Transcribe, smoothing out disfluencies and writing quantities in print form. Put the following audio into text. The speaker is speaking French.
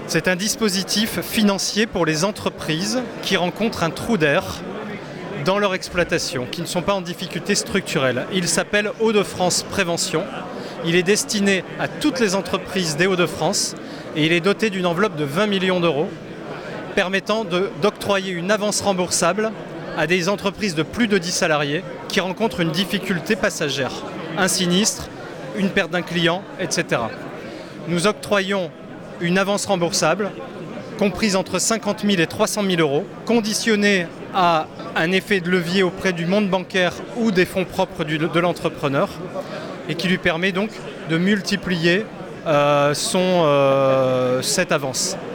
C'est un dispositif financier pour les entreprises qui rencontrent un trou d'air dans leur exploitation, qui ne sont pas en difficulté structurelle. Il s'appelle Hauts-de-France Prévention. Il est destiné à toutes les entreprises des Hauts-de-France et il est doté d'une enveloppe de 20 millions d'euros permettant d'octroyer une avance remboursable à des entreprises de plus de 10 salariés qui rencontrent une difficulté passagère, un sinistre, une perte d'un client, etc. Nous octroyons une avance remboursable comprise entre 50 000 et 300 000 euros, conditionnée à un effet de levier auprès du monde bancaire ou des fonds propres de l'entrepreneur, et qui lui permet donc de multiplier cette avance.